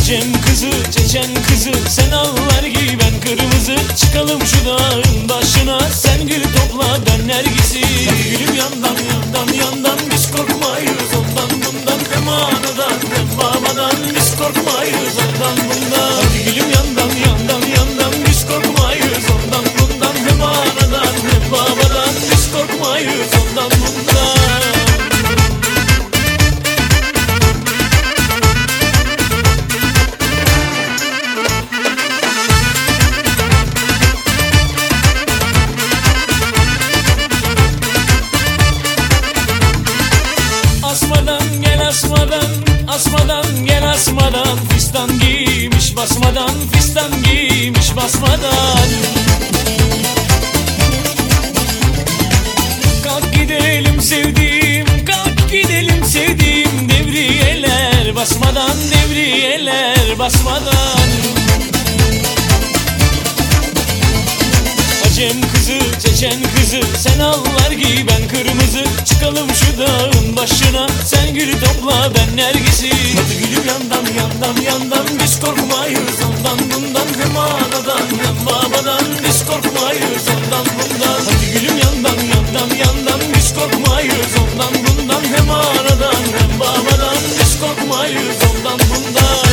Acem kızı, Çeçen kızı, sen allar giy ben kırmızı. Çıkalım şu dağın başına, sen gül topla ben nergisi. Hadi gülüm yandan yandan yandan, biz korkmayız ondan bundan. Hem anadan hem babadan, biz korkmayız ondan bundan. Hadi gülüm yandan yandan yandan, biz korkmayız ondan bundan. Hem anadan hem babadan, biz korkmayız ondan bundan. Asmadan gel asmadan, fistan giymiş basmadan, fistan giymiş basmadan. Kalk gidelim sevdiğim, kalk gidelim sevdiğim. Devriyeler basmadan, devriyeler basmadan. Acem kızı, Çeçen kızı, sen allar giy ben kırmızı. Çıkalım şu dağın başına, sen gül topla ben nergisi. Hadi gülüm yandan yandan yandan, biz korkmayız ondan bundan. Hem anadan hem babadan, biz korkmayız ondan bundan. Hadi gülüm yandan yandan yandan, biz korkmayız ondan bundan. Hem anadan hem babadan, biz korkmayız ondan bundan.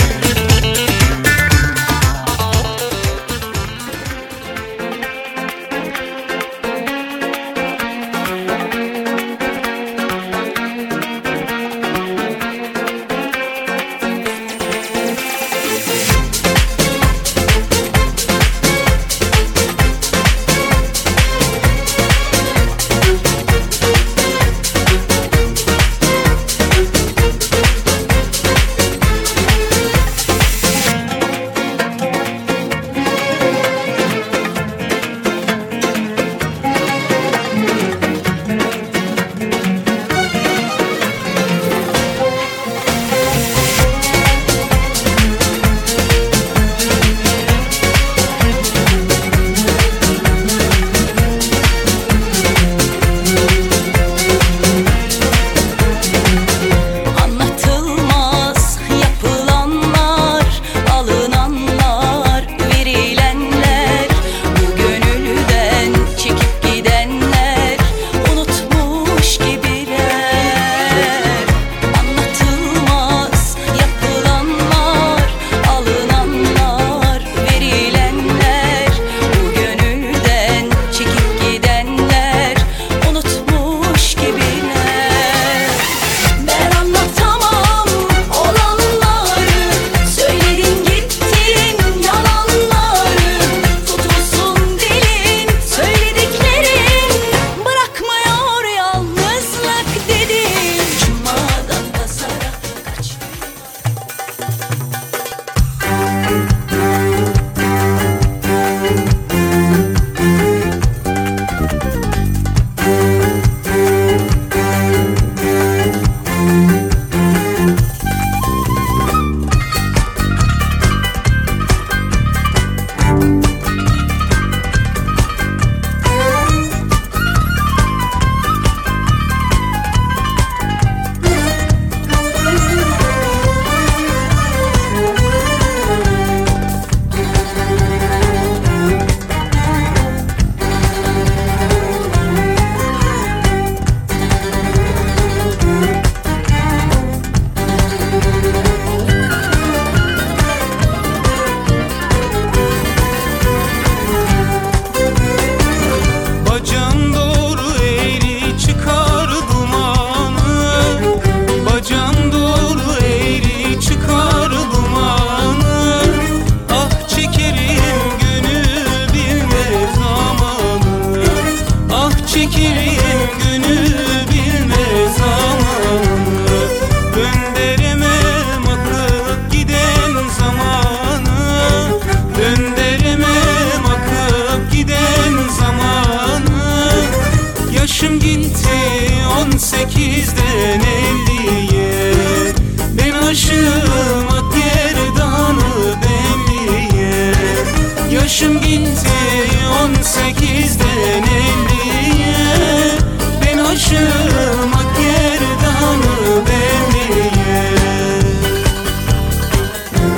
Yaşım gitti 18'den 50'ye. Ben aşığım ak gerdanı belliye. Yaşım gitti 18'den 50'ye. Ben aşığım ak gerdanı belliye.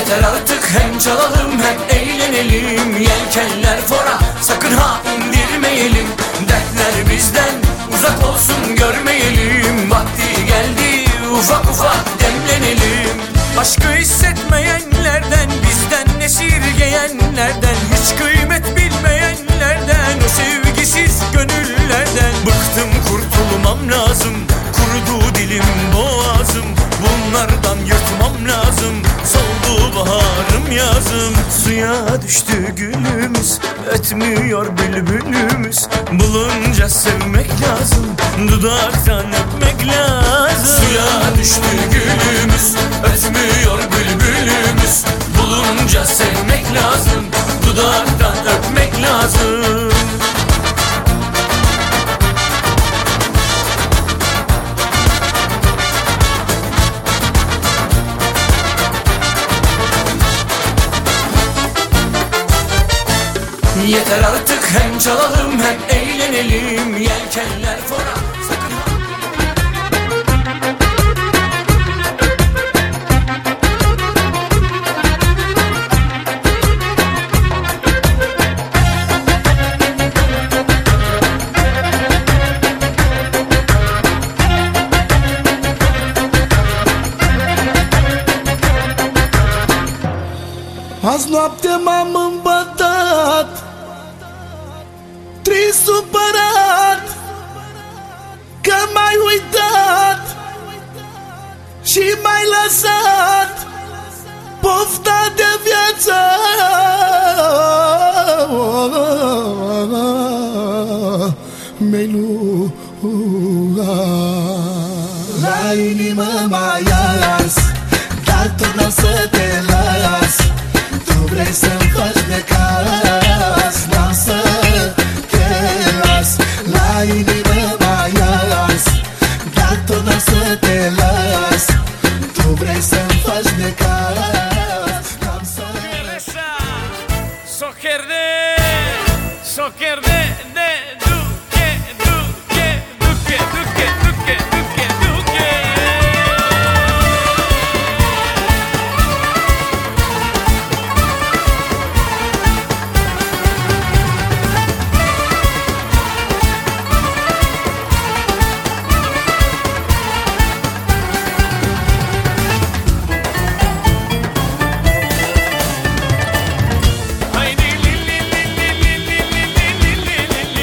Yeter artık hem çalalım hem eğlenelim. Yelkenler fora, sakın ha indirmeyelim. Dertler bizden uzak olsun, görmeyelim. Vakti geldi ufak ufak demlenelim. Aşkı hissetmeyenlerden, bizden esirgeyenlerden, hiç kıymet bilmeyenlerden, o sevgisiz gönüllerden. Bıktım, kurtulmam lazım, kurudu dilim boğazım. Bunlardan yırtmam lazım, soldu baharım yazım. Suya düştü gülümüz, ötmüyor bülbülümüz. Bulunca sevmek lazım, dudaktan öpmek lazım. Suya düştü gülümüz, ötmüyor bülbülümüz. Bulunca sevmek lazım, dudaktan öpmek lazım. Yeter artık hem çalalım hem eğlenelim. Yelkenler fora, sakın ha. Azi noapte m-am îmbătat, trist, supărat, că m-ai uitat și m-ai lăsat pofta de viață. Mi-ai luat la inimă, m-ai ars, dar tot n-am să te las. Tu vrei să-mi faci de cas, n-am să te las. La inimă m-ai ars, dar tot n-am să te las. Tu vrei să-mi faci de cas, n-am să... Socher de duche, duche, duche, duche, duche, duche, duche. Haydi li li li li li li li li li li li.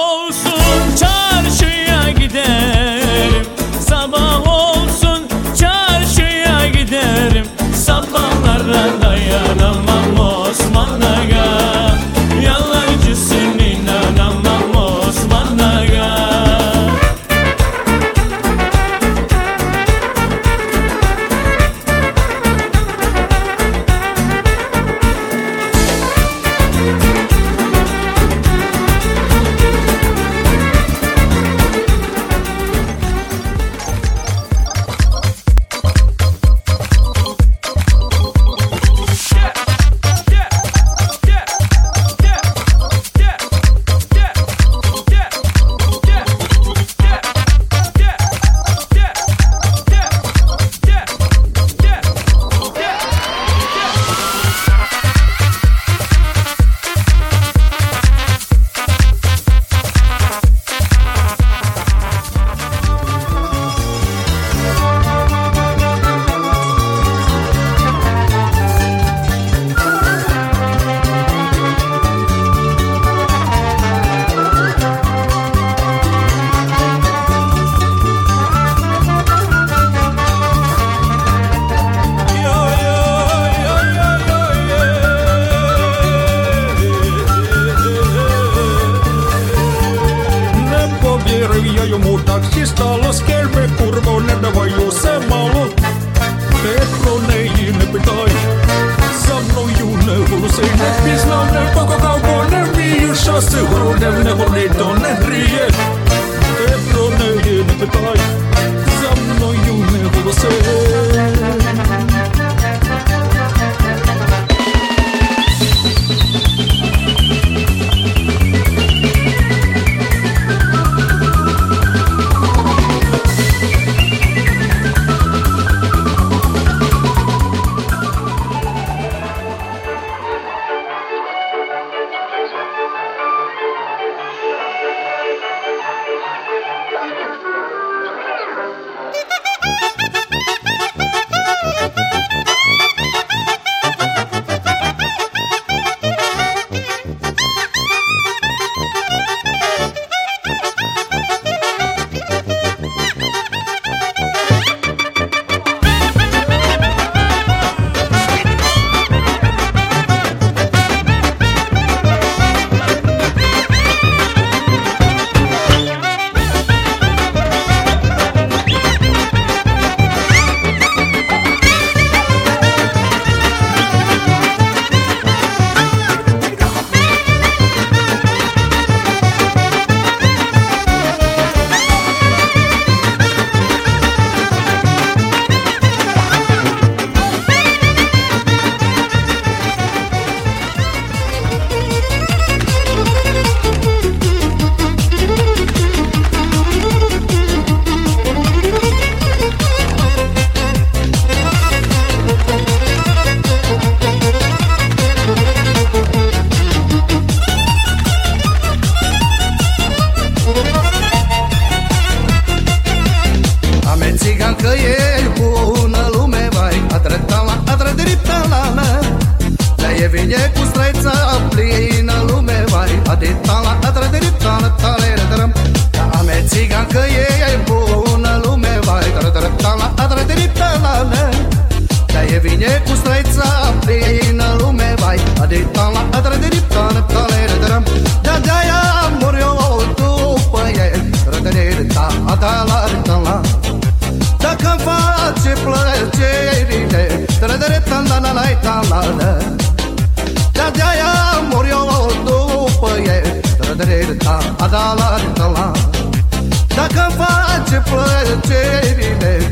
olsun çarşıya giderim, sabah olsun çarşıya giderim. Sabahlara dayanamam Osman Aga, yalancısın inanamam Osman Aga. Dacă-mi face plăcerile,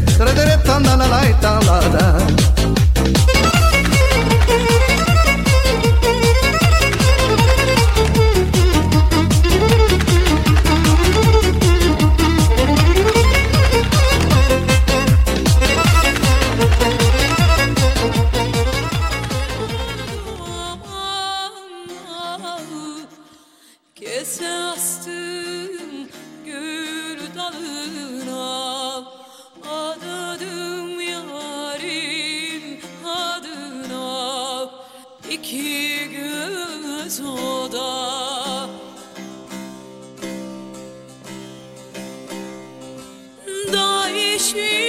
Kese astım gül dalına, adadım yarim și